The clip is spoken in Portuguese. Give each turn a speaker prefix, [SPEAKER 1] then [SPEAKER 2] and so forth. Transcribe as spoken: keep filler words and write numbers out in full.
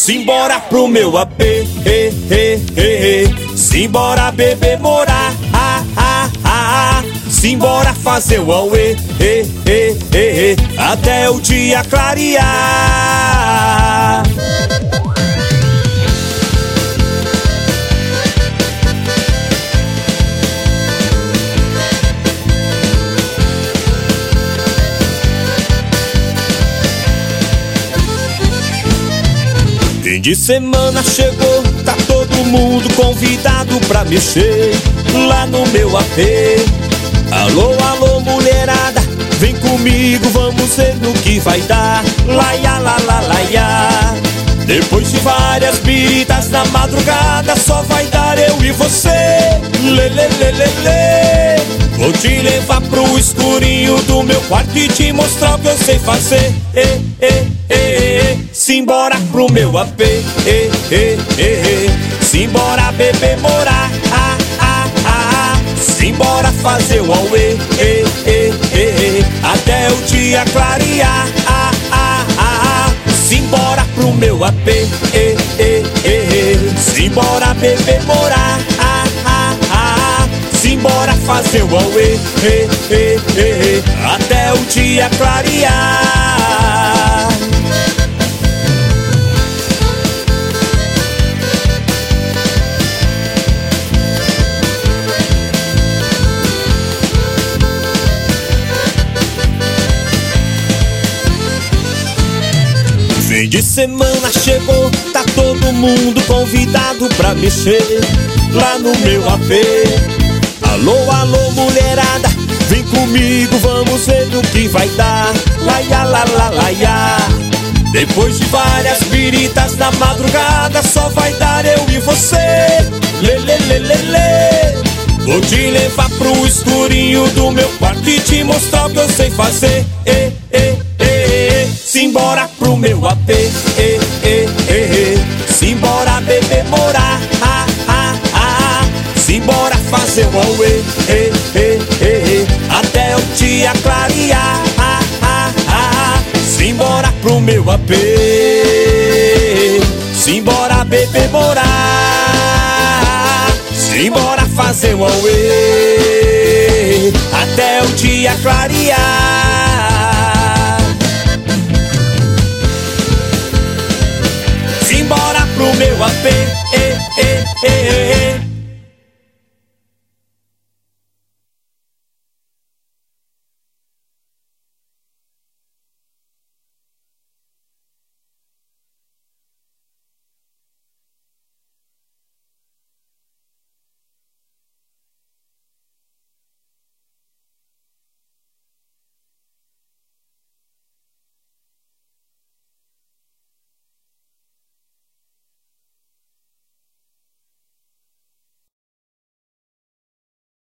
[SPEAKER 1] Simbora pro meu A P, eh, eh, eh, eh. Simbora beber, morar, ah, ah, ah, ah. Simbora fazer o auê, eh, eh, eh, eh. Até o dia clarear. Fim de semana chegou, tá todo mundo convidado pra mexer lá no meu A P. Alô, alô, mulherada, vem comigo, vamos ver no que vai dar. Laia, la, la, laia. Depois de várias biritas na madrugada, só vai dar eu e você. Lê, lê, lê, lê, lê. Vou te levar pro escurinho do meu quarto e te mostrar o que eu sei fazer. Eh, eh, eh, eh. Simbora pro meu A P, eh, eh, eh, eh. Simbora beber, morar, ah, ah, ah. Simbora fazer o auê, eh, eh, eh, eh. Até o dia clarear, ah, ah, ah. Simbora pro meu A P, eh, eh, eh, eh. Simbora beber, morar, ah, ah, ah. Simbora fazer o auê, eh, eh, eh, eh. Até o dia clarear. Fim de semana chegou, tá todo mundo convidado pra mexer lá no meu A P. Alô, alô, mulherada, vem comigo, vamos ver no que vai dar. Laia, la, la, laia. Depois de várias biritas na madrugada, só vai dar eu e você. Lê, lê, lê, lê, lê. Vou te levar pro escurinho do meu quarto e te mostrar o que eu sei fazer. Eh, eh, eh, eh. Simbora pro meu A P, eh, eh, eh, eh. Simbora beber, morar, ah, ah, ah. Simbora fazer o auê, eh, eh, eh, eh. Até o dia clarear, ah, ah, ah. Simbora pro meu A P. Simbora beber, morar. Simbora fazer o auê, até o dia clarear. Simbora pro meu A P, eh, eh, eh, eh.